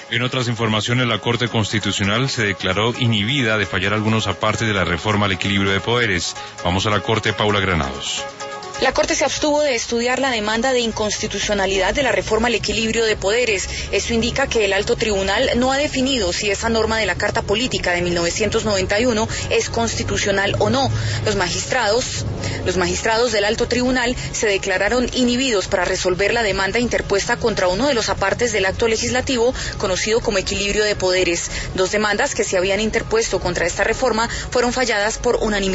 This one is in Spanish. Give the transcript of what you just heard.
En otras informaciones, la Corte Constitucional se declaró inhibida de fallar algunos apartes de la reforma al equilibrio de poderes. Vamos a la Corte, Paula Granados. La Corte se abstuvo de estudiar la demanda de inconstitucionalidad de la reforma al equilibrio de poderes. Esto indica que el alto tribunal no ha definido si esa norma de la Carta Política de 1991 es constitucional o no. Los magistrados del alto tribunal se declararon inhibidos para resolver la demanda interpuesta contra uno de los apartes del acto legislativo conocido como equilibrio de poderes. Dos demandas que se habían interpuesto contra esta reforma fueron falladas por unanimidad.